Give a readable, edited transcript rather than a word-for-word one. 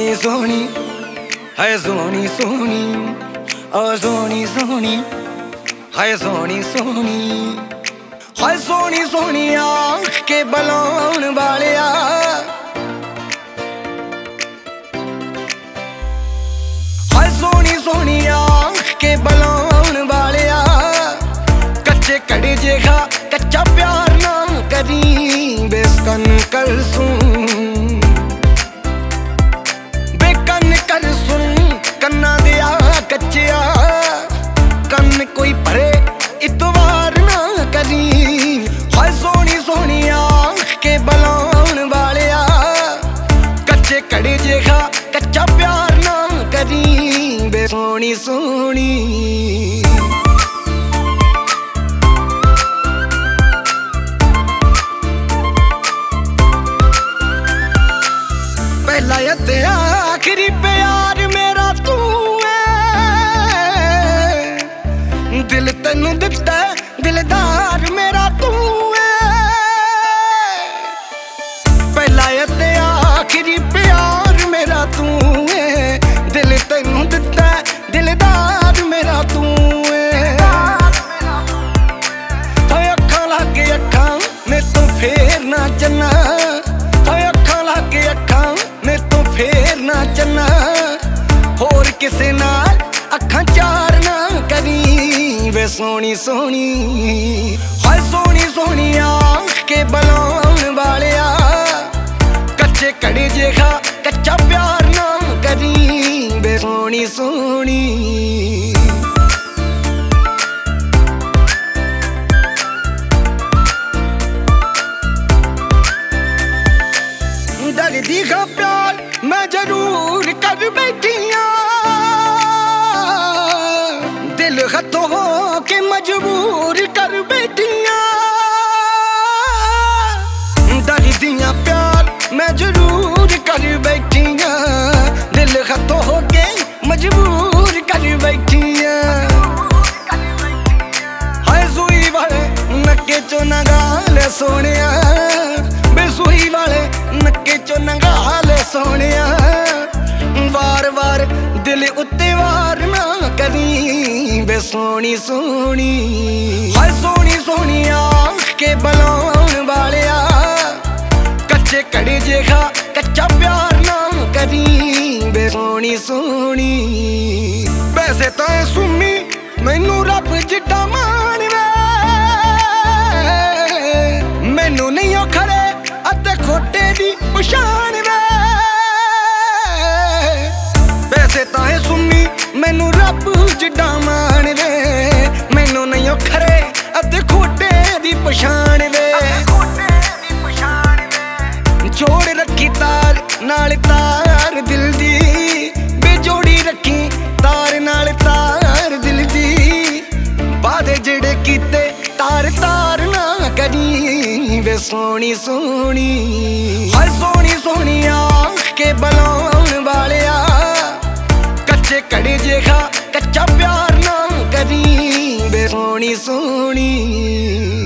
सोहनी सोहनी है सोहनी सोहनी ओ सोहनी सोहनी है सोहनी सोहनी है सोहनी सोहनी आँख के बलाउण वालिया है सोहनी सोहनी आँख के बलाउण वालिया कच्चे कड़े जेखा कच्चा प्यार ना करी बेकन कर सुन बेकन कर सुन कन्ना दिया कच्चिया कन्न कोई भरे इतवार ना करी हाय सोहनी सोहनी आँख के बलाउण वालिया कच्चे कड़े जेखा कच्चा प्यार ना करी बे सोहनी सोहनी पहला ते आखिरी प्यार मेरा तू है दिल तेनू दिता दिलदार मेरा तू है पहला ते आखिरी प्यार मेरा तू है दिल तेनू दिता दिलदार मेरा तू है अखां लागे अखां मैं तो फेर ना चन्ना अखां लागे अखां फेर ना चन्ना होर किसे नाल अखां चार ना करी वे सोहनी सोहनी हाय सोहनी सोहनी आँख के बलाउण वालिया कच्चे कड़े जेखा कच्चा प्यार ना करी वे सोहनी सोहनी दर्दी का प्यार मैं जरूर कर बैठिया दिल हथों हो के मजबूर कर बैठिया दर्दियां प्यार मैं जरूर कर बैठिया दिल हथों हो के मजबूर कर बैठिया हाय सुई वाले नक्के चो नगाल सोनिया बेसुई वाले नक्के चो नगाल सोनिया वार वार दिल उत्ते वार ना करी बे सोहनी सोहनी हाय सोहनी सोहनी आँख के बलाउण वालिया कच्चे कड़े जेखा कच्चा प्यार ना करी बे सोहनी सोहनी वैसे तो सुमी मैनू रब जिड्डा मान वे मैनू नहीं ओ खरे अते खोटे दी पछाण वे वैसे तां सुमी मैनू रब जिड्डा मान वे मैनू नहीं ओ खरे अते खोटे दी पछाण वे जोड़ रखी तार नाल तार दिल दी बेजोड़ी रखी तार नाल तार दिल दी वादे जेड़े कीते तार तार ना करी वे सोहनी सोहनी हाय सोहनी सोहनी आँख के बलाउण वालिया कच्चे कड़े जेखा कच्चा प्यार ना करी वे सोहनी सोहनी।